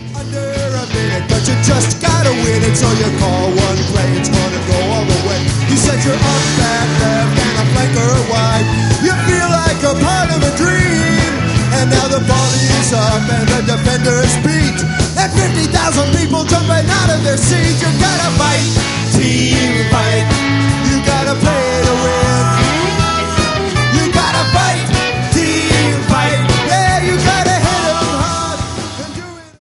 Under a minute, but you just gotta win it. So you call one play, it's gonna go all the way. You set your up, back, left, and a flanker wide. You feel like a part of a dream. And now the volley is up and the defender is beat. And 50,000 people jumping out of their seats.